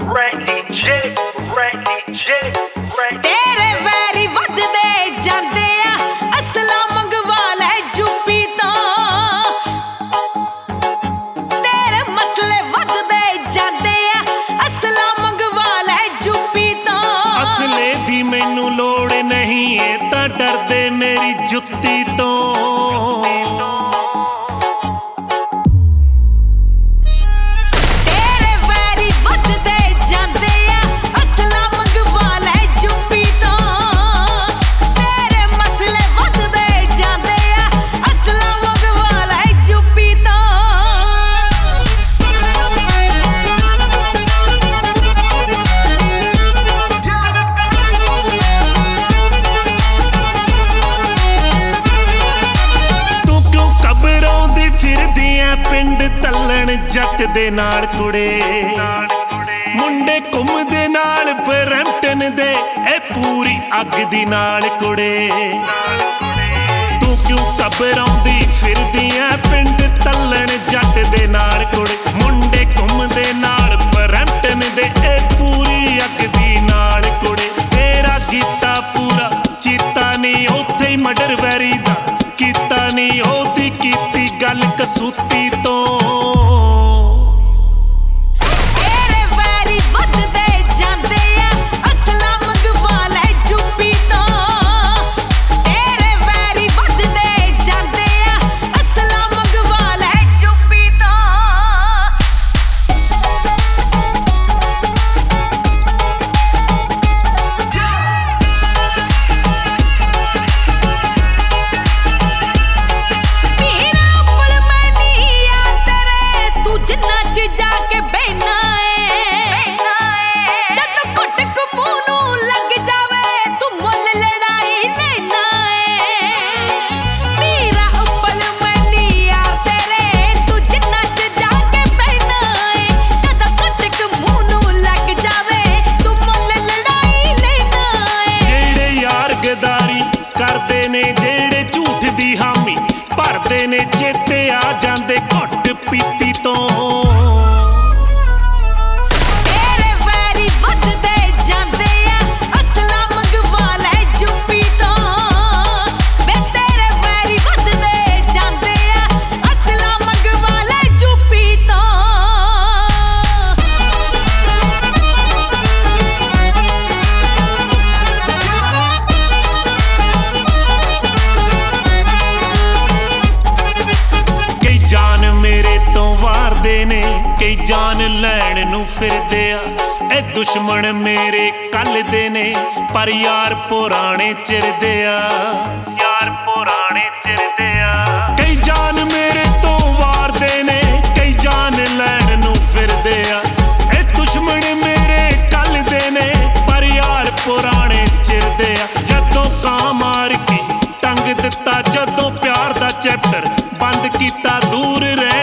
ਤੇਰੇ ਵੈਰੀ ਵੱਧਦੇ ਜਾਂਦੇ ਆ, ਅਸਲਾ ਮੰਗਵਾ ਲੈ ਯੂਪੀ ਤੋਂ। ਤੇਰੇ ਮਸਲੇ ਵੱਧਦੇ ਜਾਂਦੇ ਆ, ਅਸਲਾ ਮੰਗਵਾ ਲੈ ਯੂਪੀ ਤੋਂ। ਅਸਲੇ ਦੀ ਮੈਨੂੰ ਲੋੜ ਨਹੀਂ, ਇਹ ਤਾਂ ਡਰਦੇ ਮੇਰੀ ਜੁੱਤੀ ਤੋਂ। ਪਿੰਡ ਤੱਲਣ ਜੱਟ ਦੇ ਨਾਲ ਕੁੜੇ, ਮੁੰਡੇ ਘੁੰਮਦੇ ਨਾਲ ਬਰੈਂਪਟਨ ਦੇ, ਇਹ ਪੂਰੀ ਅੱਗ ਦੀ ਨਾਲ ਕੁੜੇ। ਤੂੰ ਕਿਉਂ ਘਬਰਾਉਂਦੀ ਫਿਰਦੀ ਐ ਪਿੰਡ ਤੱਲਣ ਜੱਟ ਦੇ ਨਾਲ ਕੁੜੇ, ਮੁੰਡੇ ਘੁੰਮਦੇ ਨਾਲ ਬਰੈਂਪਟਨ ਦੇ, ਇਹ ਪੂਰੀ ਅੱਗ ਦੀ ਨਾਲ ਕੁੜੇ। ਤੇਰਾ ਕੀਤਾ ਪੂਰਾ ਚੀਤਾ ਨਹੀਂ, ਉੱਥੇ ਹੀ ਮਰਡਰ ਵੈਰੀ ਦਾ ਕੀਤਾ ਨਹੀਂ, ਉਹਦੀ ਕੀਤੀ ਗੱਲ ਕਸੂਤੀ ਤੋਂ। ਤੇਰੇ ਵੈਰੀ ਵੱਧਦੇ ਜਾਂਦੇ ਆ, ਅਸਲਾ ਮੰਗਵਾ ਲੈ ਯੂਪੀ ਤੋਂ। ਤੇਰੇ ਵੈਰੀ ਵੱਧਦੇ ਜਾਂਦੇ ਆ, ਅਸਲਾ ਮੰਗਵਾ ਲੈ ਯੂਪੀ ਤੋਂ। ਜਿੰਨਾ ਚ ਜਾ ਕੇ ਬਹਿਨਾ ਏ, ਜਦੋਂ ਘੁੱਟ ਮੂੰਹ ਨੂੰ ਲੱਗ ਜਾਵੇ, ਤੂੰ ਮੁੱਲ ਲੜਾਈ ਲੈਣਾ ਏ। ਵੀਰਾ ਉੱਪਲ ਮਨੀਆ ਤੇਰੇ, ਤੂੰ ਜਿੰਨਾ ਚ ਜਾ ਕੇ ਬਹਿਨਾ ਏ, ਜਦੋਂ ਘੁੱਟ ਮੂੰਹ ਨੂੰ ਲੱਗ ਜਾਵੇ, ਤੂੰ ਮੁੱਲ ਲੜਾਈ ਲੈਣਾ ਏ। ਜਿਹੜੇ ਯਾਰ ਗਦਾਰੀ ਕਰਦੇ ਨੇ, ਜਿਹੜੇ ਝੂਠ ਦੀ ਹਾਮੀ ਭਰਦੇ ਨੇ, ਚੇਤੇ ਆ ਜਾਂਦੇ ਘੁੱਟ ਪੀਤੀ ਤੋਂ। ਤੇਰੇ ਵੈਰੀ ਵੱਧਦੇ ਜਾਂਦੇ ਆ, ਅਸਲਾ ਮੰਗਵਾ ਲੈ ਯੂਪੀ ਤੋਂ। ਵੇ ਤੇਰੇ ਵੈਰੀ ਵੱਧਦੇ ਜਾਂਦੇ ਆ, ਅਸਲਾ ਮੰਗਵਾ ਲੈ ਯੂਪੀ ਤੋਂ। ਕਈ ਜਾਨ ਮੇਰੇ ਤੋਂ ਵਾਰਦੇ ਨੇ, ਕਈ ਜਾਨ ਲੈਣ ਨੂੰ ਫਿਰਦੇ ਆ, ਇਹ ਦੁਸ਼ਮਣ ਮੇਰੇ ਕੱਲ ਦੇ ਨੇ, ਪਰ ਯਾਰ ਪੁਰਾਣੇ ਚਿਰਦੇ ਆ, ਯਾਰ ਪੁਰਾਣੇ ਚਿਰਦੇ ਆ। ਕਈ ਜਾਨ ਮੇਰੇ ਤੋਂ ਵਾਰਦੇ ਨੇ, ਕਈ ਜਾਨ ਲੈਣ ਨੂੰ ਫਿਰਦੇ ਆ, ਇਹ ਦੁਸ਼ਮਣ ਮੇਰੇ ਕੱਲ ਦੇ ਨੇ, ਪਰ ਯਾਰ ਪੁਰਾਣੇ ਚਿਰਦੇ ਆ। ਜਦੋਂ ਕਾਂ ਮਾਰ ਕੇ ਟੰਗ ਦਿੱਤਾ, ਜਦੋਂ ਪਿਆਰ ਦਾ ਚੈਪਟਰ ਬੰਦ ਕੀਤਾ, ਦੂਰ ਰਹਿ